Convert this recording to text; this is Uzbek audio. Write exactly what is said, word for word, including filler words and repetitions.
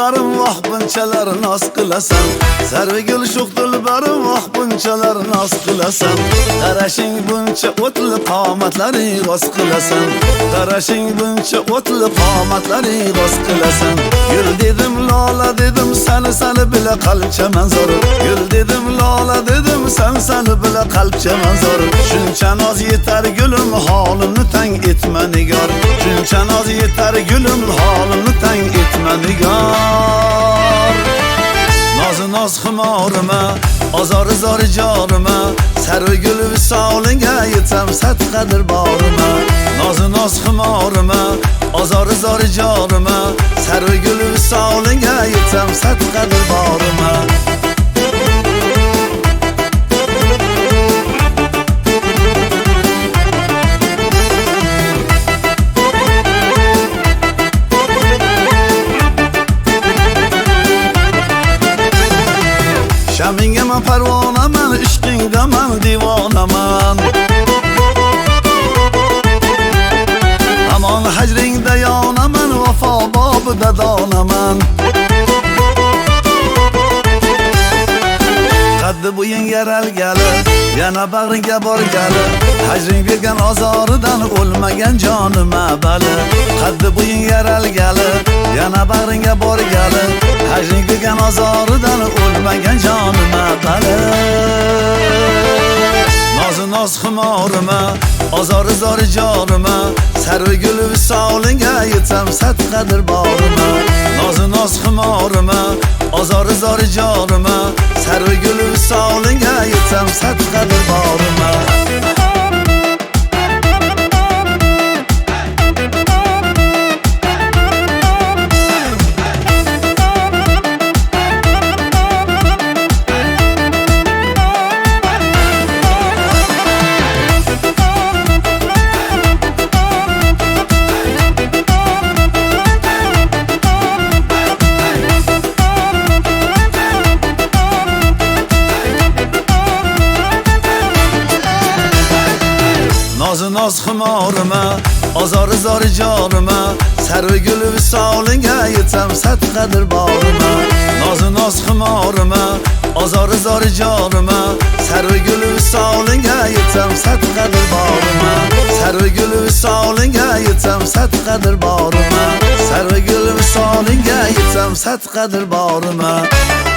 dilbarim, vah bunchalar noz qilasan. Sarvi gul sho'x dilbarim, vah bunchalar noz qilasan. Qarashing buncha o'tli qomatlaring roz qilasan. Qarashing buncha o'tli qomatlaring roz qilasan. Gul dedim, lola dedim, sani sani bila qalbcha manzor. Gul dedim, lola dedim, sani sani bila qalbcha manzor. Shuncha noz yetar gulim, holimni tang etma nigor. Shuncha noz yetar gulim, holimni tang etma nigor. Nozi noz xumorima, ozori zori jorima, sarvi gul visolinga yetam sat qadr borima. Nozi noz xumorima, ozori zori jorima, sarvi gul visolinga yetam sat qadr borima. Shaminga man parvonaman, ishqingda man divonaman. Amon hajringda yonaman, vafo bobida donaman. Qaddi bo'ying yaralgali, yana bag'ringga borgali. Hajring bergan azoridan o'lmagan jonim abali. Qaddi bo'ying yaralgali, yana bag'ringga borgali. Hajring bergan azoridan o'lmagan jonim abali. Nozi noz xumorima, ozori zori jorima, sarvi gul visolinga yetam sat qadr borima. Nozi noz xumorima, ozori zori jorima, sarvi gul visolinga yetam sat qadr borima. Nozi noz xumorima, ozori zori jorima, sarvi gul visolinga yetam sat qadr borima. Nozi noz xumorima, ozori zori jorima, sarvi gul visolinga yetam sat qadr borima. Sarvi gul visolinga yetam sat qadr borima. Sarvi gul visolinga yetam sat qadr borima.